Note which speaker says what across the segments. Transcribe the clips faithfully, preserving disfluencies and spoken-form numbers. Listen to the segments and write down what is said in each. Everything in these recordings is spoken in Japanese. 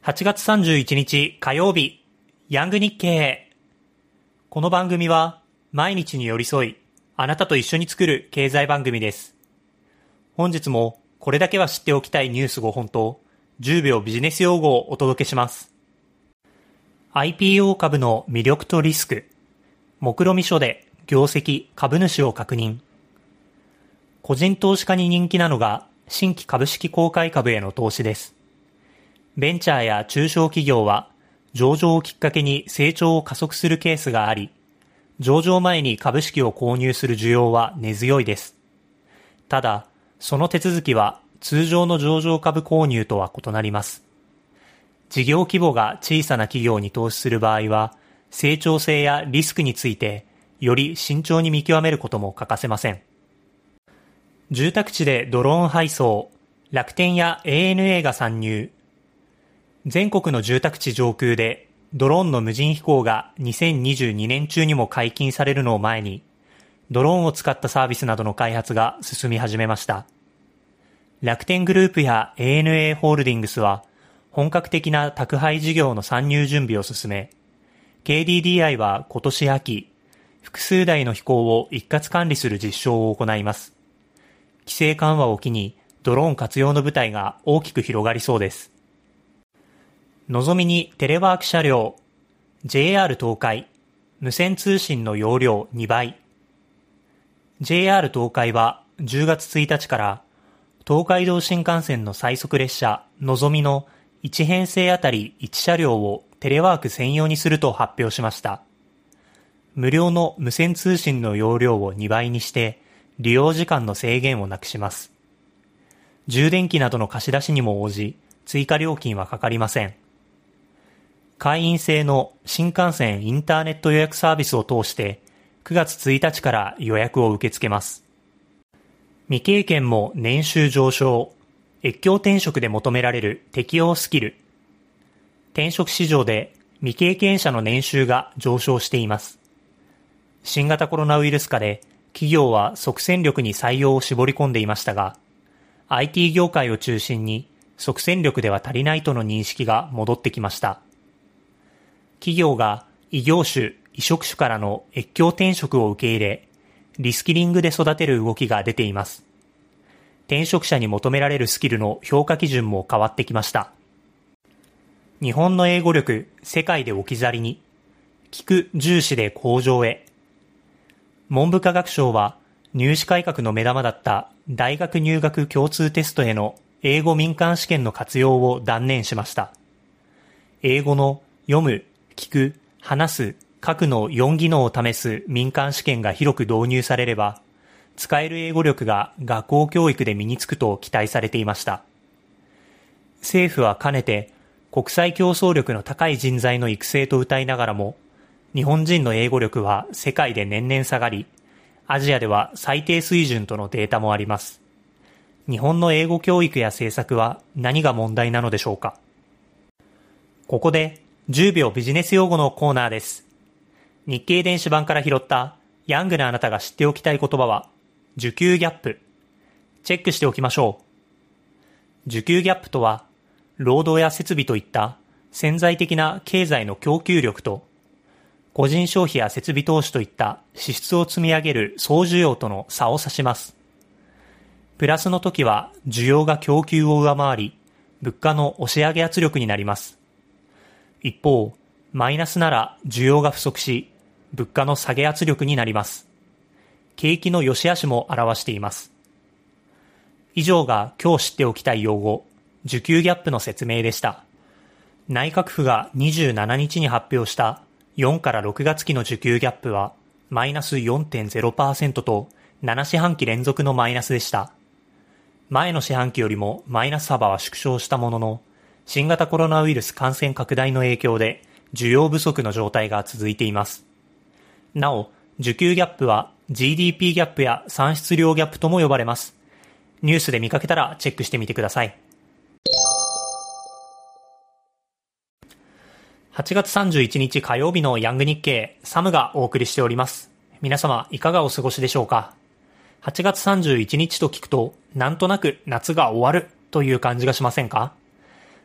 Speaker 1: はちがつさんじゅういちにち火曜日、ヤング日経。この番組は毎日に寄り添い、あなたと一緒に作る経済番組です。本日もこれだけは知っておきたいニュースごほんとじゅうびょうビジネス用語をお届けします。アイピーオー 株の魅力とリスク。目論見書で業績、株主を確認。個人投資家に人気なのが新規株式公開株への投資です。ベンチャーや中小企業は上場をきっかけに成長を加速するケースがあり、上場前に株式を購入する需要は根強いです。ただ、その手続きは通常の上場株購入とは異なります。事業規模が小さな企業に投資する場合は、成長性やリスクについてより慎重に見極めることも欠かせません。住宅地でドローン配送、楽天や エーエヌエー が参入。全国の住宅地上空でドローンの無人飛行がにせんにじゅうにねん中にも解禁されるのを前に、ドローンを使ったサービスなどの開発が進み始めました。楽天グループや エーエヌエー ホールディングスは本格的な宅配事業の参入準備を進め、ケーディーディーアイ は今年秋、複数台の飛行を一括管理する実証を行います。規制緩和を機にドローン活用の舞台が大きく広がりそうです。のぞみにテレワーク車両、ジェイアール 東海、無線通信の容量にばい。ジェイアール 東海はじゅうがつついたちから東海道新幹線の最速列車のぞみのいち編成あたりいち車両をテレワーク専用にすると発表しました。無料の無線通信の容量をにばいにして利用時間の制限をなくします。充電器などの貸し出しにも応じ、追加料金はかかりません。会員制の新幹線インターネット予約サービスを通してくがつついたちから予約を受け付けます。未経験も年収上昇、越境転職で求められる適応スキル。転職市場で未経験者の年収が上昇しています。新型コロナウイルス禍で企業は即戦力に採用を絞り込んでいましたが、アイティー 業界を中心に即戦力では足りないとの認識が戻ってきました。企業が異業種、異職種からの越境転職を受け入れ、リスキリングで育てる動きが出ています。転職者に求められるスキルの評価基準も変わってきました。日本の英語力、世界で置き去りに、聞く重視で向上へ。文部科学省は入試改革の目玉だった大学入学共通テストへの英語民間試験の活用を断念しました。英語の読む、聞く、話す、書くのよん技能を試す民間試験が広く導入されれば、使える英語力が学校教育で身につくと期待されていました。政府はかねて国際競争力の高い人材の育成と謳いながらも、日本人の英語力は世界で年々下がり、アジアでは最低水準とのデータもあります。日本の英語教育や政策は何が問題なのでしょうか。ここでじゅうびょうビジネス用語のコーナーです。日経電子版から拾ったヤングなあなたが知っておきたい言葉は、需給ギャップ。チェックしておきましょう。需給ギャップとは、労働や設備といった潜在的な経済の供給力と、個人消費や設備投資といった支出を積み上げる総需要との差を指します。プラスの時は需要が供給を上回り、物価の押し上げ圧力になります。一方、マイナスなら需要が不足し、物価の下げ圧力になります。景気の良し悪しも表しています。以上が今日知っておきたい用語、需給ギャップの説明でした。内閣府がにじゅうしちにちに発表したよんからろくがつ期の需給ギャップはマイナス よんてんゼロパーセント とななしはんき連続のマイナスでした。前の四半期よりもマイナス幅は縮小したものの、新型コロナウイルス感染拡大の影響で需要不足の状態が続いています。なお、需給ギャップは ジーディーピー ギャップや産出量ギャップとも呼ばれます。ニュースで見かけたらチェックしてみてください。はちがつさんじゅういちにち火曜日のヤング日経、サムがお送りしております。皆様いかがお過ごしでしょうか。はちがつさんじゅういちにちと聞くと、なんとなく夏が終わるという感じがしませんか。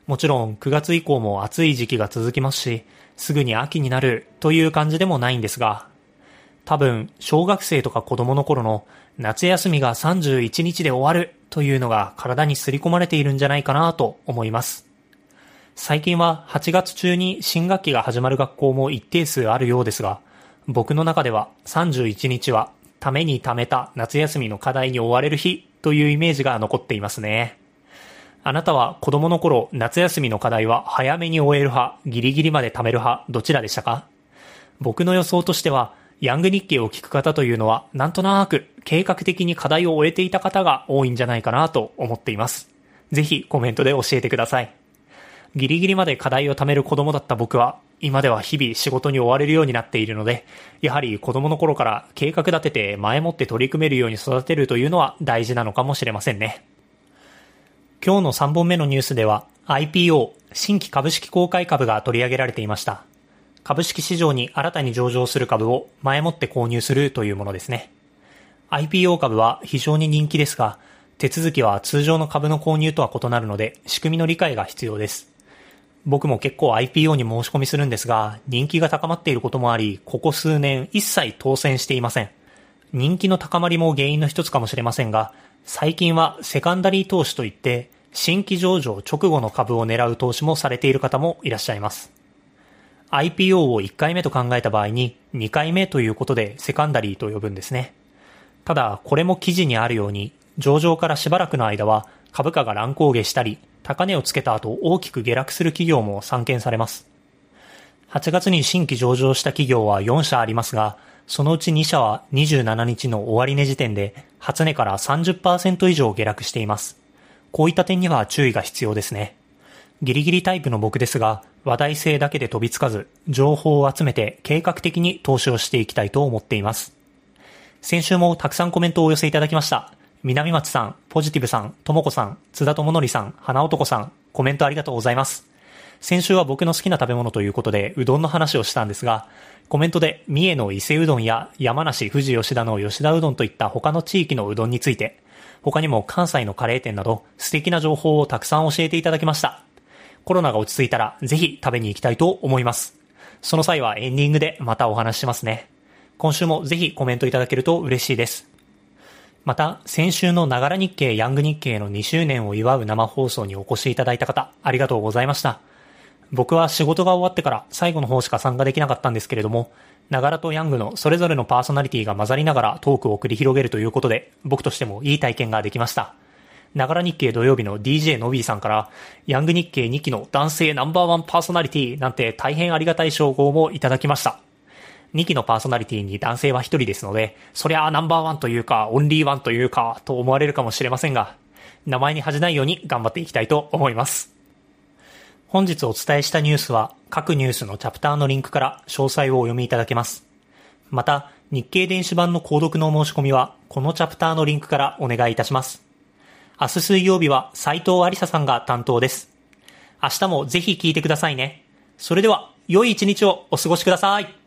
Speaker 1: もちろんくがつ以降も暑い時期が続きますし、すぐに秋になるという感じでもないんですが、多分小学生とか子供の頃の夏休みがさんじゅういちにちで終わるというのが体に刷り込まれているんじゃないかなと思います。最近ははちがつ中に新学期が始まる学校も一定数あるようですが、僕の中ではさんじゅういちにちはためにためた夏休みの課題に追われる日というイメージが残っていますね。あなたは子供の頃、夏休みの課題は早めに終える派、ギリギリまで貯める派、どちらでしたか？僕の予想としては、ヤング日経を聞く方というのは、なんとなく計画的に課題を終えていた方が多いんじゃないかなと思っています。ぜひコメントで教えてください。ギリギリまで課題を貯める子供だった僕は、今では日々仕事に追われるようになっているので、やはり子供の頃から計画立てて前もって取り組めるように育てるというのは大事なのかもしれませんね。今日のさんぼんめのニュースでは アイピーオー 新規株式公開株が取り上げられていました。株式市場に新たに上場する株を前もって購入するというものですね。アイピーオー 株は非常に人気ですが、手続きは通常の株の購入とは異なるので仕組みの理解が必要です。僕も結構 アイピーオー に申し込みするんですが、人気が高まっていることもあり、ここ数年一切当選していません。人気の高まりも原因の一つかもしれませんが、最近はセカンダリー投資といって新規上場直後の株を狙う投資もされている方もいらっしゃいます。アイピーオー をいっかいめと考えた場合ににかいめということでセカンダリーと呼ぶんですね。ただこれも記事にあるように上場からしばらくの間は株価が乱高下したり高値をつけた後大きく下落する企業も散見されます。はちがつに新規上場した企業はよんしゃありますが、そのうちにしゃはにじゅうしちにちの終値時点で初値から さんじゅっパーセント 以上下落しています。こういった点には注意が必要ですね。ギリギリタイプの僕ですが、話題性だけで飛びつかず、情報を集めて計画的に投資をしていきたいと思っています。先週もたくさんコメントをお寄せいただきました。南町さん、ポジティブさん、ともこさん、津田智則さん、花男さん、コメントありがとうございます。先週は僕の好きな食べ物ということでうどんの話をしたんですが、コメントで三重の伊勢うどんや山梨富士吉田の吉田うどんといった他の地域のうどんについて、他にも関西のカレー店など素敵な情報をたくさん教えていただきました。コロナが落ち着いたらぜひ食べに行きたいと思います。その際はエンディングでまたお話ししますね。今週もぜひコメントいただけると嬉しいです。また、先週のながら日経ヤング日経のにしゅうねんを祝う生放送にお越しいただいた方、ありがとうございました。僕は仕事が終わってから最後の方しか参加できなかったんですけれども、ながらとヤングのそれぞれのパーソナリティが混ざりながらトークを繰り広げるということで、僕としてもいい体験ができました。ながら日経土曜日の ディージェー のびーさんから、ヤング日経にきの男性ナンバーワンパーソナリティなんて大変ありがたい称号もいただきました。にきのパーソナリティに男性はひとりですので、そりゃあナンバーワンというか、オンリーワンというか、と思われるかもしれませんが、名前に恥じないように頑張っていきたいと思います。本日お伝えしたニュースは、各ニュースのチャプターのリンクから詳細をお読みいただけます。また、日経電子版の購読の申し込みは、このチャプターのリンクからお願いいたします。明日水曜日は斉藤ありささんが担当です。明日もぜひ聞いてくださいね。それでは、良い一日をお過ごしください。